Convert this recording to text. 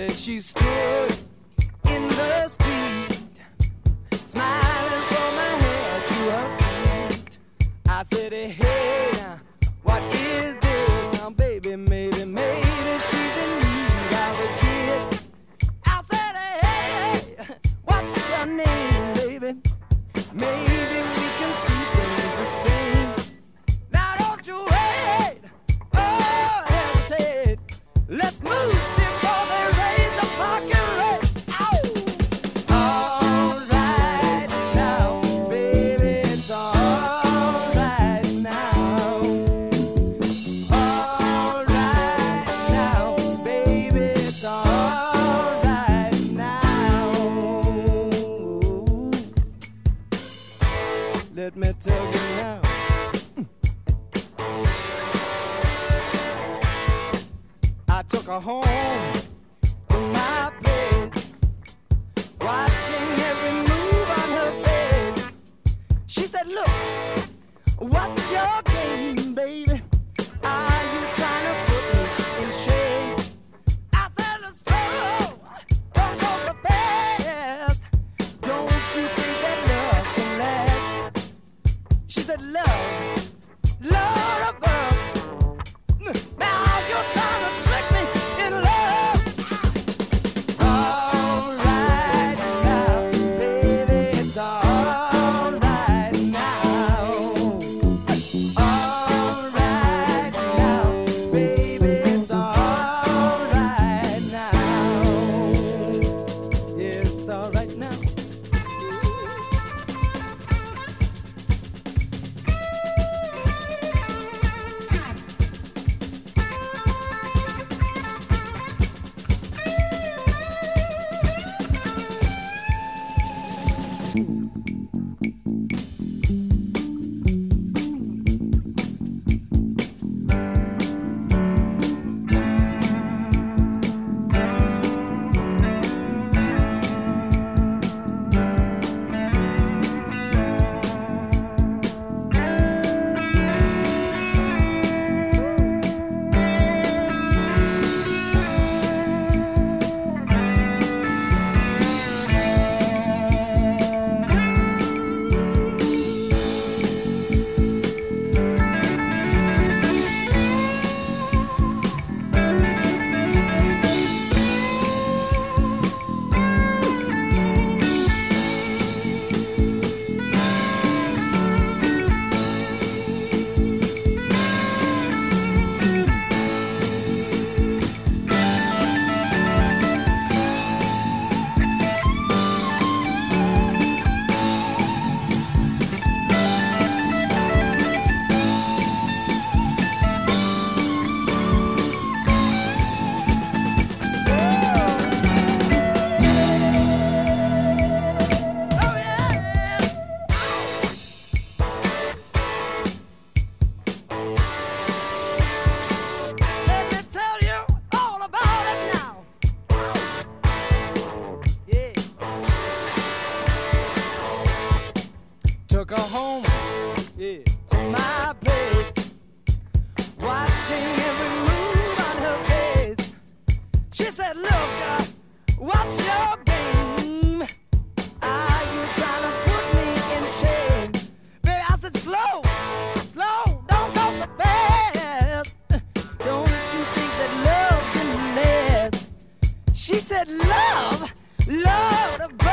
She stood in the street, smiling from her head to her feet. I said, hey, now, what is this? Now, baby, maybe she's in need of a kiss. I said, hey, what's your name, baby? Maybe we can see things the same. Now, don't you wait, oh, hesitate. Let's move. Let me tell you now. I took her home to my place, watching every move on her face. She said, look, what's your game, baby? Are you trying to put me in shame? I said, look, slow, don't go so fast. Don't you think that love can last? She said, love, Lord above. Now you're trying to trick me in love. All right now, baby, it's all right now. All right now, baby, it's all right now. Yeah, it's all right now. Took her home, yeah, to my place, watching every move on her face. She said, look, what's your game? Are you trying to put me in shame? Baby, I said, slow, don't go so fast. Don't you think that love can last? She said, love,